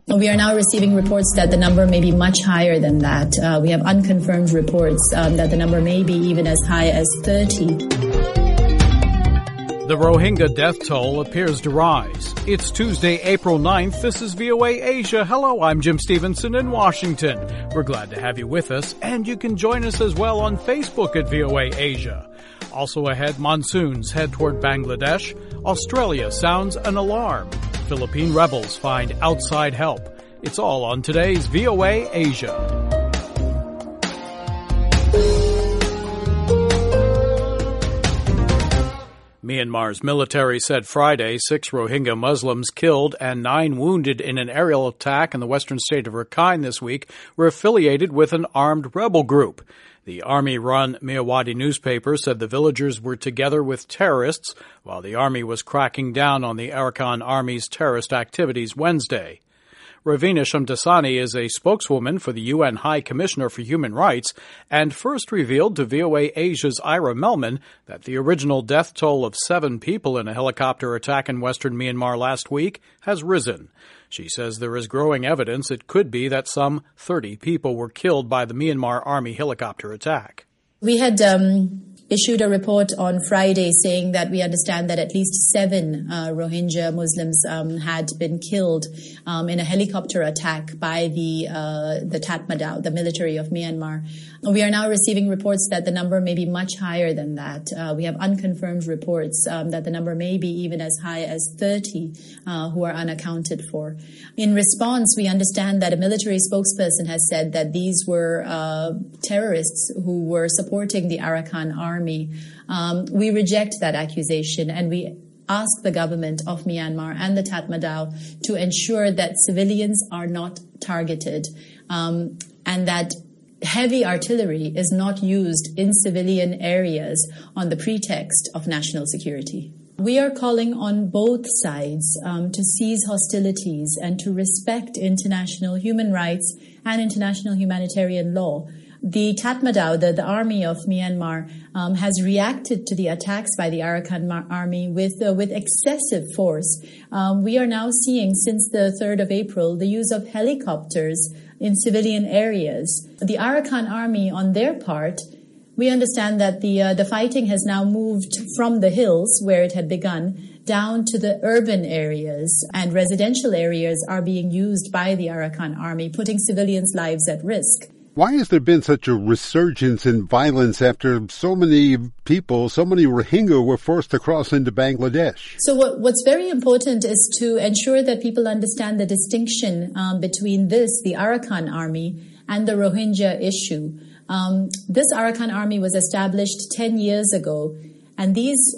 We are now receiving reports that the number may be much higher than that. We have unconfirmed reports that the number may be even as high as 30. The Rohingya death toll appears to rise. It's Tuesday, April 9th. This is VOA Asia. Hello, I'm Jim Stevenson in Washington. We're glad to have you with us, and you can join us as well on Facebook at VOA Asia. Also ahead, monsoons head toward Bangladesh. Australia sounds an alarm. Philippine rebels find outside help. It's all on today's VOA Asia. Myanmar's military said Friday 6 Rohingya Muslims killed and 9 wounded in an aerial attack in the western state of Rakhine this week were affiliated with an armed rebel group. The army-run Myawaddy newspaper said the villagers were together with terrorists while the army was cracking down on the Arakan Army's terrorist activities Wednesday. Ravina Shamdasani is a spokeswoman for the UN High Commissioner for Human Rights and first revealed to VOA Asia's Ira Melman that the original death toll of 7 people in a helicopter attack in western Myanmar last week has risen. She says there is growing evidence it could be that some 30 people were killed by the Myanmar Army helicopter attack. We had issued a report on Friday saying that we understand that at least 7 Rohingya Muslims had been killed in a helicopter attack by the Tatmadaw, the military of Myanmar. We are now receiving reports that the number may be much higher than that. We have unconfirmed reports that the number may be even as high as 30 who are unaccounted for. In response, we understand that a military spokesperson has said that these were terrorists who were supporting the Arakan Army. We reject that accusation and we ask the government of Myanmar and the Tatmadaw to ensure that civilians are not targeted and that heavy artillery is not used in civilian areas on the pretext of national security. We are calling on both sides to cease hostilities and to respect international human rights and international humanitarian law. The Tatmadaw, the army of Myanmar, has reacted to the attacks by the Arakan army with excessive force. We are now seeing, since the 3rd of April, the use of helicopters in civilian areas. The Arakan army, on their part, we understand that the fighting has now moved from the hills, where it had begun, down to the urban areas, and residential areas are being used by the Arakan army, putting civilians' lives at risk. Why has there been such a resurgence in violence after so many people, so many Rohingya were forced to cross into Bangladesh? So what's very important is to ensure that people understand the distinction between the Arakan army, and the Rohingya issue. This Arakan army was established 10 years ago, and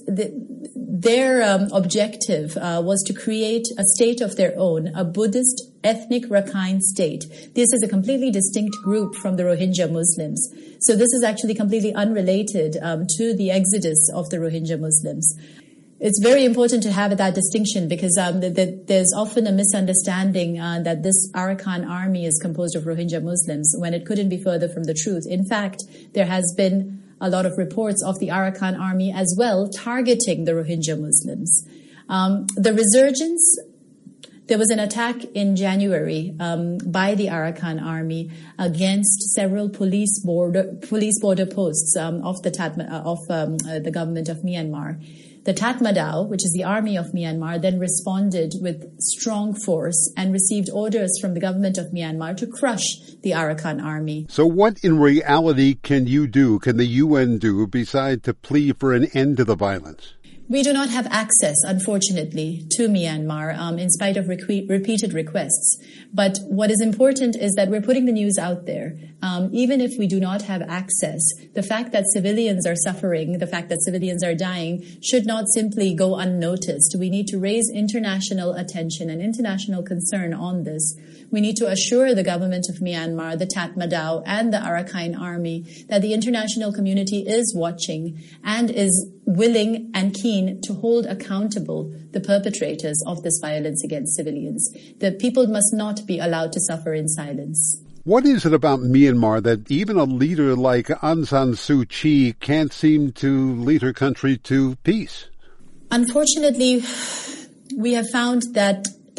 their objective was to create a state of their own, a Buddhist ethnic Rakhine state. This is a completely distinct group from the Rohingya Muslims. So this is actually completely unrelated to the exodus of the Rohingya Muslims. It's very important to have that distinction because there's often a misunderstanding that this Arakan army is composed of Rohingya Muslims when it couldn't be further from the truth. In fact, there has been a lot of reports of the Arakan army as well targeting the Rohingya Muslims. The resurgence, there was an attack in January by the Arakan army against several police border posts of the government of Myanmar. The Tatmadaw, which is the army of Myanmar, then responded with strong force and received orders from the government of Myanmar to crush the Arakan army. So what in reality can the UN do, besides to plead for an end to the violence? We do not have access, unfortunately, to Myanmar, in spite of repeated requests. But what is important is that we're putting the news out there. Even if we do not have access, the fact that civilians are suffering, the fact that civilians are dying, should not simply go unnoticed. We need to raise international attention and international concern on this. We need to assure the government of Myanmar, the Tatmadaw, and the Arakan army that the international community is watching and is willing and keen to hold accountable the perpetrators of this violence against civilians. The people must not be allowed to suffer in silence. What is it about Myanmar that even a leader like Aung San Suu Kyi can't seem to lead her country to peace? Unfortunately, we have found that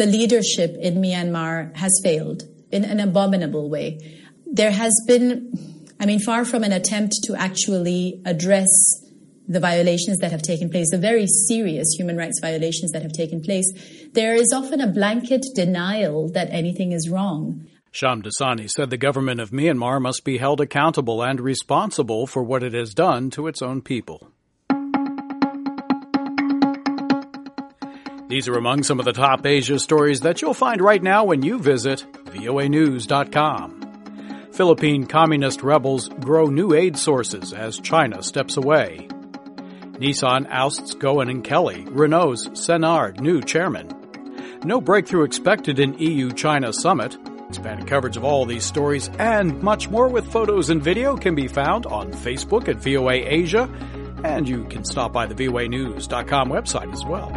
the leadership in Myanmar has failed in an abominable way. There has been, far from an attempt to actually address the violations that have taken place, the very serious human rights violations that have taken place, there is often a blanket denial that anything is wrong. Shamdasani said the government of Myanmar must be held accountable and responsible for what it has done to its own people. These are among some of the top Asia stories that you'll find right now when you visit voanews.com. Philippine communist rebels grow new aid sources as China steps away. Nissan ousts Goen and Kelly, Renault's Senard new chairman. No breakthrough expected in EU-China summit. Expanded coverage of all these stories and much more with photos and video can be found on Facebook at VOA Asia, and you can stop by the voanews.com website as well.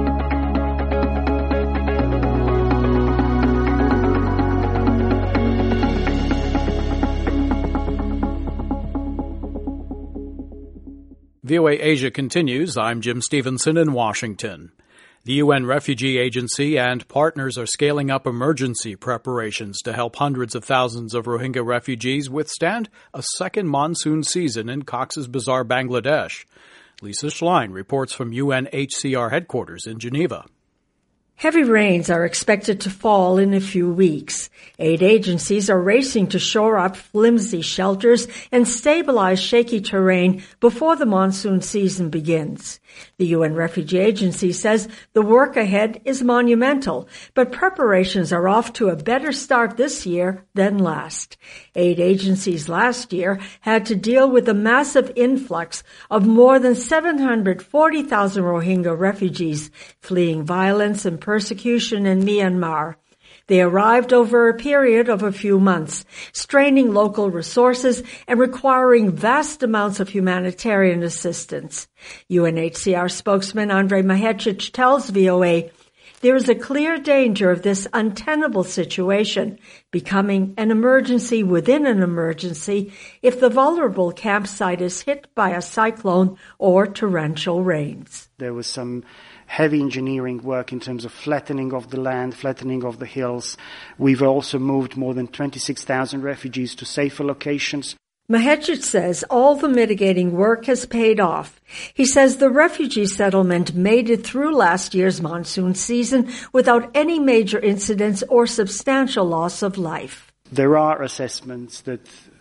VOA Asia continues. I'm Jim Stevenson in Washington. The UN Refugee Agency and partners are scaling up emergency preparations to help hundreds of thousands of Rohingya refugees withstand a second monsoon season in Cox's Bazar, Bangladesh. Lisa Schlein reports from UNHCR headquarters in Geneva. Heavy rains are expected to fall in a few weeks. Aid agencies are racing to shore up flimsy shelters and stabilize shaky terrain before the monsoon season begins. The UN Refugee Agency says the work ahead is monumental, but preparations are off to a better start this year than last. Aid agencies last year had to deal with a massive influx of more than 740,000 Rohingya refugees fleeing violence and persecution in Myanmar. They arrived over a period of a few months, straining local resources and requiring vast amounts of humanitarian assistance. UNHCR spokesman Andrei Mahecic tells VOA there is a clear danger of this untenable situation becoming an emergency within an emergency if the vulnerable campsite is hit by a cyclone or torrential rains. There was some heavy engineering work in terms of flattening of the land, flattening of the hills. We've also moved more than 26,000 refugees to safer locations. Mahecic says all the mitigating work has paid off. He says the refugee settlement made it through last year's monsoon season without any major incidents or substantial loss of life. There are assessments that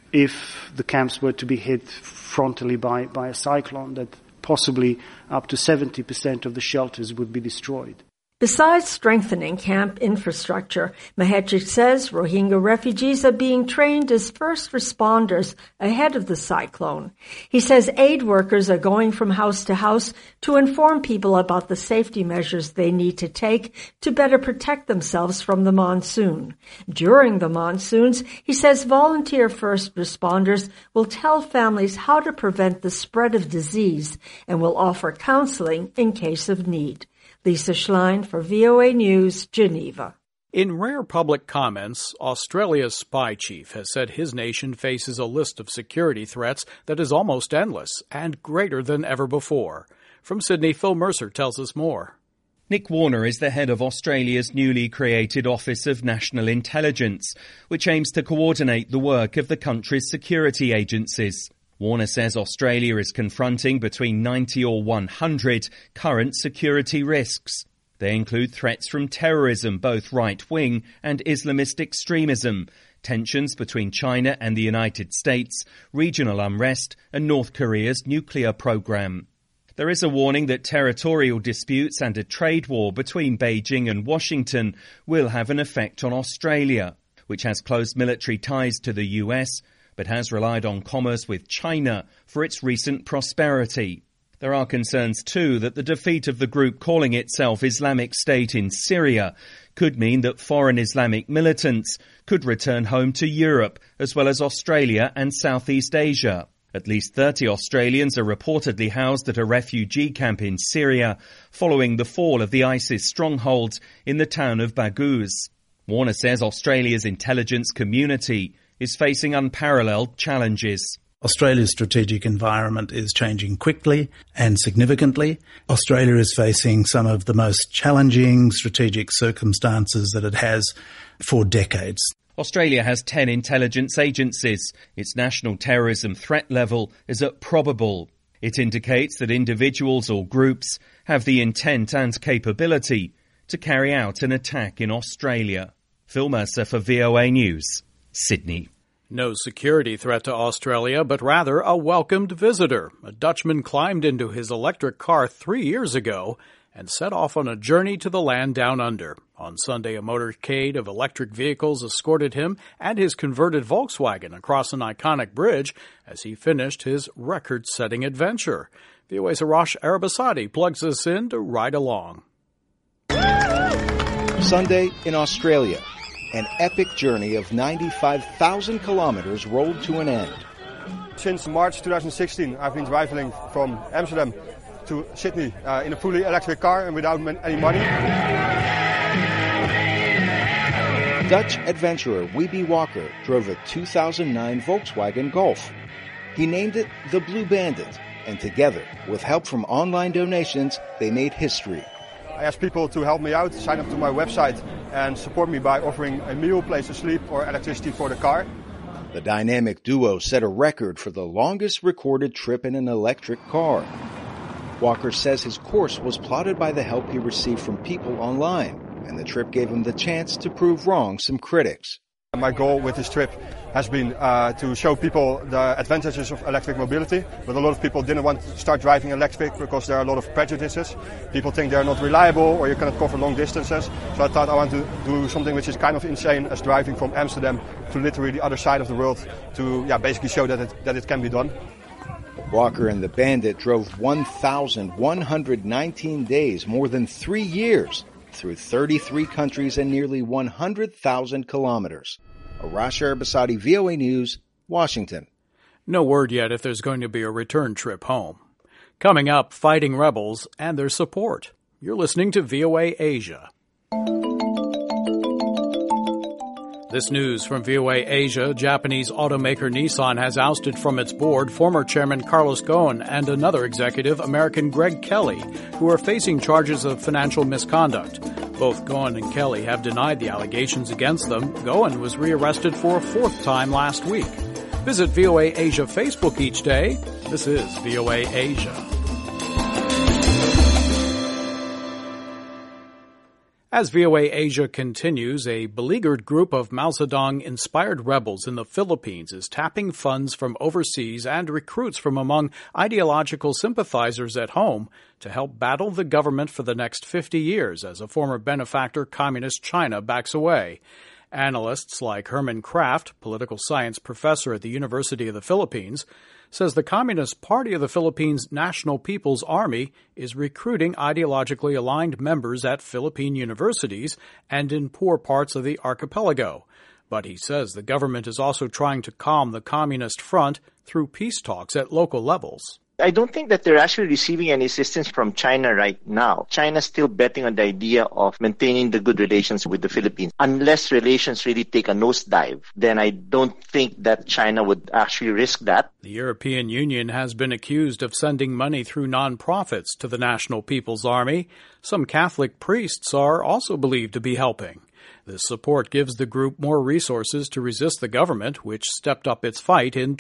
if the camps were to be hit frontally by a cyclone, that possibly up to 70% of the shelters would be destroyed. Besides strengthening camp infrastructure, Mahecic says Rohingya refugees are being trained as first responders ahead of the cyclone. He says aid workers are going from house to house to inform people about the safety measures they need to take to better protect themselves from the monsoon. During the monsoons, he says volunteer first responders will tell families how to prevent the spread of disease and will offer counseling in case of need. Lisa Schlein for VOA News, Geneva. In rare public comments, Australia's spy chief has said his nation faces a list of security threats that is almost endless and greater than ever before. From Sydney, Phil Mercer tells us more. Nick Warner is the head of Australia's newly created Office of National Intelligence, which aims to coordinate the work of the country's security agencies. Warner says Australia is confronting between 90 or 100 current security risks. They include threats from terrorism, both right-wing and Islamist extremism, tensions between China and the United States, regional unrest, and North Korea's nuclear program. There is a warning that territorial disputes and a trade war between Beijing and Washington will have an effect on Australia, which has close military ties to the US, but has relied on commerce with China for its recent prosperity. There are concerns too that the defeat of the group calling itself Islamic State in Syria could mean that foreign Islamic militants could return home to Europe as well as Australia and Southeast Asia. At least 30 Australians are reportedly housed at a refugee camp in Syria following the fall of the ISIS stronghold in the town of Baghouz. Warner says Australia's intelligence community is facing unparalleled challenges. Australia's strategic environment is changing quickly and significantly. Australia is facing some of the most challenging strategic circumstances that it has for decades. Australia has 10 intelligence agencies. Its national terrorism threat level is at probable. It indicates that individuals or groups have the intent and capability to carry out an attack in Australia. Phil Mercer for VOA News, Sydney. No security threat to Australia, but rather a welcomed visitor. A Dutchman climbed into his electric car 3 years ago and set off on a journey to the land down under. On Sunday, a motorcade of electric vehicles escorted him and his converted Volkswagen across an iconic bridge as he finished his record-setting adventure. VOA's Arash Arabasadi plugs us in to ride along. Sunday in Australia. An epic journey of 95,000 kilometers rolled to an end. Since March 2016, I've been traveling from Amsterdam to Sydney in a fully electric car and without any money. Dutch adventurer Wiebe Walker drove a 2009 Volkswagen Golf. He named it the Blue Bandit, and together, with help from online donations, they made history. I asked people to help me out, sign up to my website and support me by offering a meal, place to sleep or electricity for the car. The dynamic duo set a record for the longest recorded trip in an electric car. Walker says his course was plotted by the help he received from people online, and the trip gave him the chance to prove wrong some critics. My goal with this trip has been to show people the advantages of electric mobility, but a lot of people didn't want to start driving electric because there are a lot of prejudices. People think they're not reliable or you cannot cover long distances. So I thought I want to do something which is kind of insane as driving from Amsterdam to literally the other side of the world to basically show that it can be done. Walker and the Bandit drove 1,119 days, more than 3 years, through 33 countries and nearly 100,000 kilometers. Arash Arabasadi, VOA News, Washington. No word yet if there's going to be a return trip home. Coming up, fighting rebels and their support. You're listening to VOA Asia. This news from VOA Asia. Japanese automaker Nissan has ousted from its board former chairman Carlos Ghosn and another executive, American Greg Kelly, who are facing charges of financial misconduct. Both Ghosn and Kelly have denied the allegations against them. Ghosn was rearrested for a fourth time last week. Visit VOA Asia Facebook each day. This is VOA Asia. As VOA Asia continues, a beleaguered group of Mao Zedong-inspired rebels in the Philippines is tapping funds from overseas and recruits from among ideological sympathizers at home to help battle the government for the next 50 years as a former benefactor Communist China backs away. Analysts like Herman Kraft, political science professor at the University of the Philippines, says the Communist Party of the Philippines' National People's Army is recruiting ideologically aligned members at Philippine universities and in poor parts of the archipelago. But he says the government is also trying to calm the Communist Front through peace talks at local levels. I don't think that they're actually receiving any assistance from China right now. China's still betting on the idea of maintaining the good relations with the Philippines. Unless relations really take a nosedive, then I don't think that China would actually risk that. The European Union has been accused of sending money through non-profits to the National People's Army. Some Catholic priests are also believed to be helping. This support gives the group more resources to resist the government, which stepped up its fight in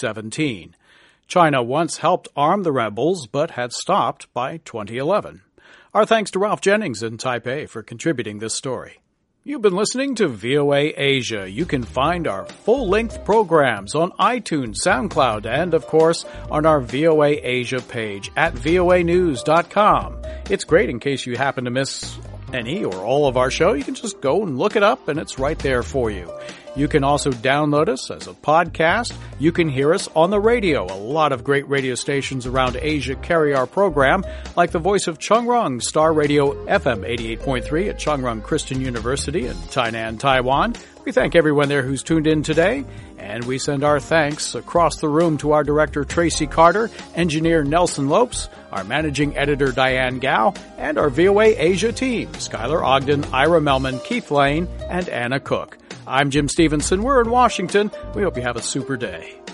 2017. China once helped arm the rebels, but had stopped by 2011. Our thanks to Ralph Jennings in Taipei for contributing this story. You've been listening to VOA Asia. You can find our full-length programs on iTunes, SoundCloud, and, of course, on our VOA Asia page at voanews.com. It's great in case you happen to miss any or all of our show. You can just go and look it up, and it's right there for you. You can also download us as a podcast. You can hear us on the radio. A lot of great radio stations around Asia carry our program, like the Voice of Chungrong, Star Radio FM 88.3 at Chungrong Christian University in Tainan, Taiwan. We thank everyone there who's tuned in today, and we send our thanks across the room to our director, Tracy Carter, engineer Nelson Lopes, our managing editor, Diane Gao, and our VOA Asia team, Skylar Ogden, Ira Melman, Keith Lane, and Anna Cook. I'm Jim Stevenson. We're in Washington. We hope you have a super day.